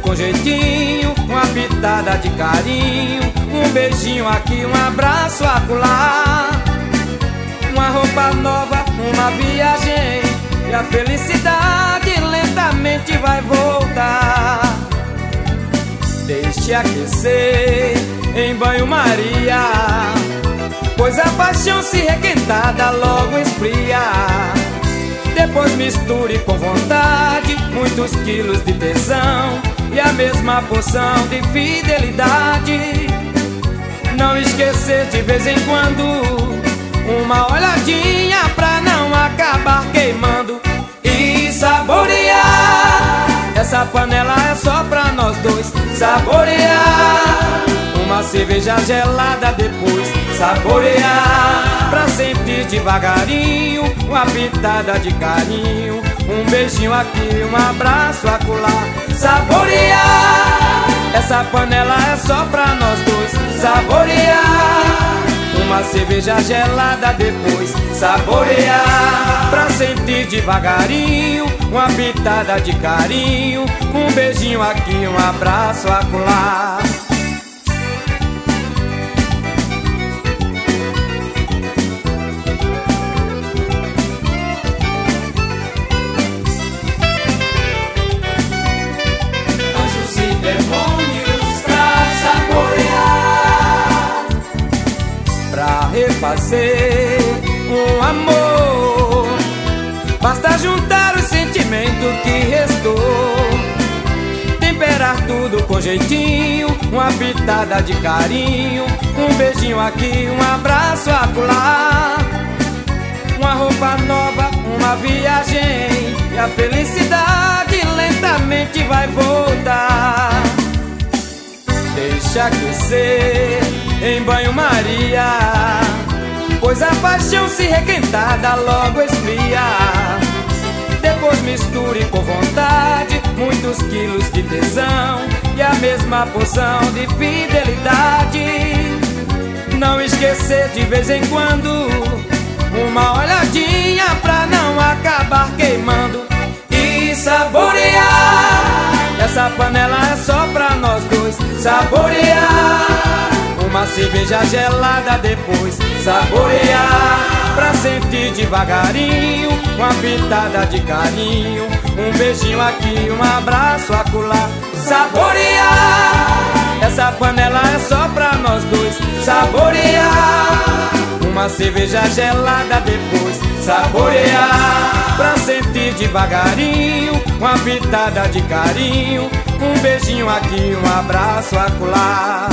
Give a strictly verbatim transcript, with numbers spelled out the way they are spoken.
com jeitinho, uma pitada de carinho, um beijinho aqui, um abraço acolá. Uma roupa nova, uma viagem, e a felicidade lentamente vai voltar. Deixe aquecer em banho-maria, pois a paixão se requentada logo esfria. Depois misture com vontade muitos quilos de tesão e a mesma porção de fidelidade. Não esquecer de vez em quando uma olhadinha pra não acabar queimando. E saborear, essa panela é só pra nós dois. Saborear, uma cerveja gelada depois. Saborear, pra sentir devagarinho, uma pitada de carinho, um beijinho aqui, um abraço acolá. Saborear, essa panela é só pra nós dois. Saborear, uma cerveja gelada depois. Saborear, pra sentir devagarinho, uma pitada de carinho, um beijinho aqui, um abraço acolá. Anjos e demônios pra saborear, pra refazer um amor, basta juntar o sentimento que restou, temperar tudo com jeitinho, uma pitada de carinho, um beijinho aqui, um abraço acolá. Uma roupa nova, uma viagem, e a felicidade lentamente vai voltar. Deixa aquecer em banho-maria, pois a paixão se requentada logo esfria. Depois misture com vontade muitos quilos de tesão e a mesma porção de fidelidade. Não esquecer de vez em quando uma olhadinha pra não acabar queimando. E saborear, essa panela é só pra nós dois. Saborear, uma cerveja gelada depois. Saborear, pra sentir devagarinho, uma pitada de carinho, um beijinho aqui, um abraço acolá. Saborear, essa panela é só pra nós dois. Saborear, uma cerveja gelada depois. Saborear, pra sentir devagarinho, uma pitada de carinho, um beijinho aqui, um abraço acolá.